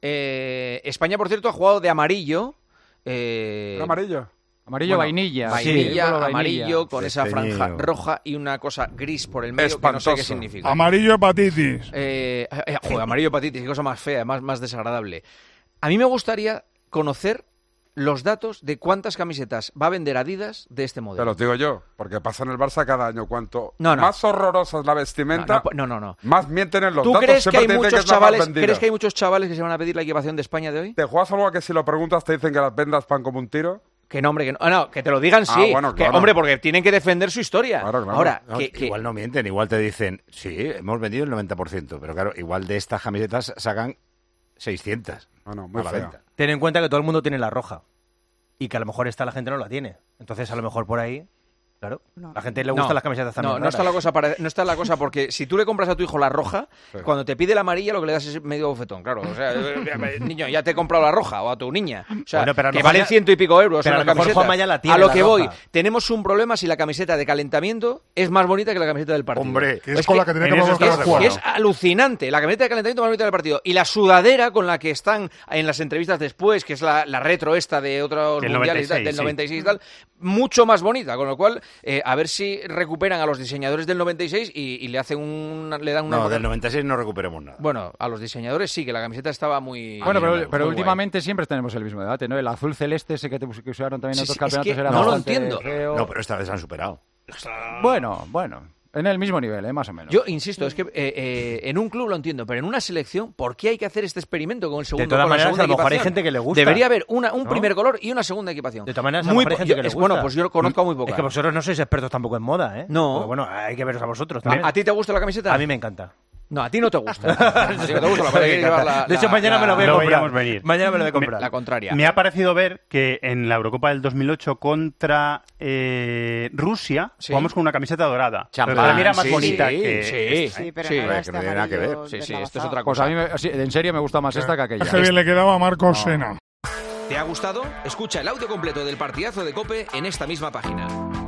España, por cierto, ha jugado de amarillo. ¿Amarillo? Amarillo vainilla. Vainilla, amarillo, con esa franja roja y una cosa gris por el medio. Espantoso. Que no sé qué significa. Amarillo hepatitis. Joder, amarillo hepatitis, qué cosa más fea, más desagradable. A mí me gustaría conocer los datos de cuántas camisetas va a vender Adidas de este modelo. Te los digo yo, porque pasa en el Barça cada año. Cuanto No. más horrorosa es la vestimenta, No. más mienten en los ¿Tú datos. crees que, Siempre te dicen es la más vendida. ¿crees que hay muchos chavales que se van a pedir la equipación de España de hoy? ¿Te juegas algo a que si lo preguntas te dicen que las vendas pan como un tiro? Que no, hombre, que no. No, que te lo digan sí. Bueno, que, claro. hombre, porque tienen que defender su historia. Claro. Ahora, No, igual no mienten, igual te dicen, sí, hemos vendido el 90%, pero claro, igual de estas camisetas sacan 600 Muy a la feo. venta. Ten en cuenta que todo el mundo tiene la roja y que a lo mejor esta la gente no la tiene. Entonces, a lo mejor por ahí, claro, la gente le gustan las camisetas también. No está la cosa porque si tú le compras a tu hijo la roja, cuando te pide la amarilla lo que le das es medio bofetón, claro. O sea, niño, ya te he comprado la roja, o a tu niña. O sea, Bueno, pero a lo que mejor valen 100 y pico euros. pero en a lo las mejor camisetas. Juanma ya la tiene, a lo la que roja. voy, tenemos un problema si la camiseta de calentamiento es más bonita que la camiseta del partido. Hombre, Que es con la que tenía que en eso vamos a estamos de jugar. Es alucinante. La camiseta de calentamiento más bonita del partido. Y la sudadera con la que están en las entrevistas después, que es la retro esta de otros Del mundiales 96, del sí. 96 y tal, mucho más bonita. Con lo cual, a ver si recuperan a los diseñadores del 96 y le hacen le dan una... No, del 96 no recuperemos nada. Bueno, a los diseñadores sí, que la camiseta estaba muy... Bueno, muy pero guay. últimamente siempre tenemos el mismo debate, ¿no? El azul celeste ese que usaron también en Sí, otros sí, es campeonatos que era no lo bastante entiendo. feo. No, pero esta vez han superado. Bueno, en el mismo nivel, más o menos. Yo insisto, es que en un club lo entiendo, pero en una selección, ¿por qué hay que hacer este experimento con el segundo? De todas con la maneras, segunda a lo mejor hay equipación? gente que le gusta. Debería haber un ¿no? primer color y una segunda equipación. De todas maneras, a lo mejor hay gente que le gusta. Bueno, pues yo conozco muy poca. Es que vosotros no sois expertos tampoco en moda, ¿eh? No. Porque, bueno, hay que veros a vosotros también. ¿A ti te gusta la camiseta? A mí me encanta. No, a ti no te gusta. A ti no te gusta, la llevar De hecho, mañana me lo voy a Lo comprar. veíamos venir. Mañana me lo voy a comprar. la contraria. Me ha parecido ver que en la Eurocopa del 2008 contra Rusia Sí. jugamos con una camiseta dorada. Champán, Pero para mí era más sí, bonita sí, que... sí. pero sí. no era Que este no tiene nada que ver. amarillo Sí, esto es deslavazado. otra Pues cosa. a mí, en serio, me gusta más esta que aquella. Ese bien le quedaba a Marcos Sena. ¿Te ha gustado? Escucha el audio completo del partidazo de COPE en esta misma página.